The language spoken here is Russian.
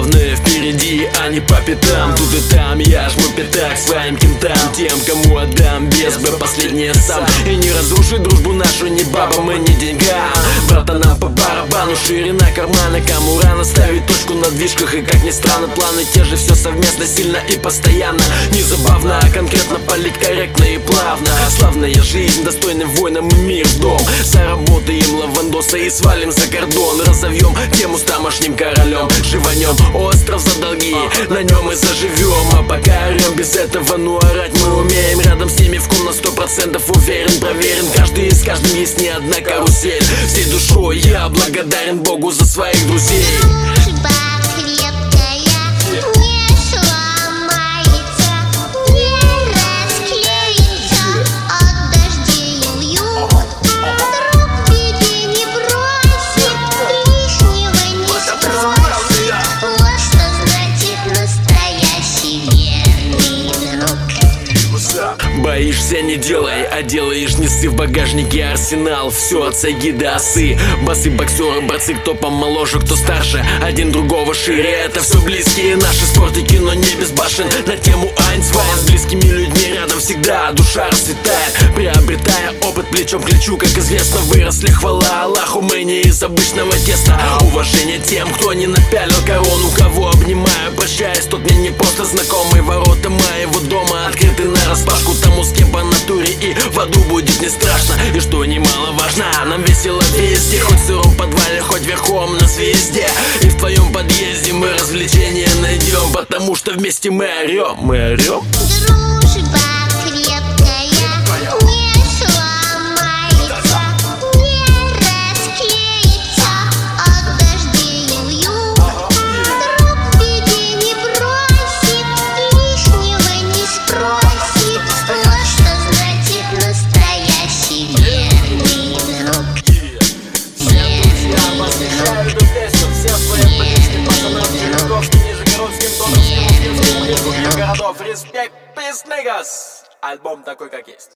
Главное впереди, а не по пятам. Тут и там я жму пятак своим кентам, тем, кому отдам без Б последнее сам. И не разрушит дружбу нашу ни бабам и ни деньгам. Братанам по барабану, ширина кармана, кому рано ставить точку на движках. И как ни странно, планы те же, все совместно, сильно и постоянно. Не забавно, а конкретно политкорректно и плавно. Славная жизнь, достойным воинам и мир в дом. Заработаем лавандоса и свалим за кордон. Разовьем тему с тамошним королем. Живанем остров за долги, на нем и заживем. А пока орем без этого, ну орать мы умеем. Рядом с ними в ком на 100% уверен, проверен. Каждый и с каждым есть не одна карусель. Всей душой я благодарен Богу за своих друзей. Дружба крепкая, не сломается, не расклеится от дождей вьюг. Друг в беде не бросит, лишнего не спросит. Вот что значит настоящий верный друг. Боишься, не делай, а делаешь, несы в багажнике арсенал. Все от сайги до осы. Басы, боксеры, борцы, кто помоложе, кто старше, один другого шире. Это все близкие наши спортики, но не без башен. На тему Айнсвайн, с близкими людьми рядом всегда душа расцветает, приобретая опыт плечом к плечу. Как известно, выросли, хвала Аллаху, мы не из обычного теста. Уважение тем, кто не напялил корону. Кого обнимаю, прощаясь, тот мне не просто знакомый. Ворота моего дома открыты нараспашку, тому, с кем по натуре и в аду будет не страшно. И что немаловажно, нам весело везде, хоть в сыром подвале, хоть верхом на звезде. И в твоем подъезде мы развлечения найдем, потому что вместе мы орем, мы орем. Дружба крепкая, не сломается, не расклеится от дождей вьюг. Друг в беде не бросит, лишнего не спросит. Вот что значит настоящий верный друг. Верный друг. Респект, peace, niggas! Альбом такой, как есть.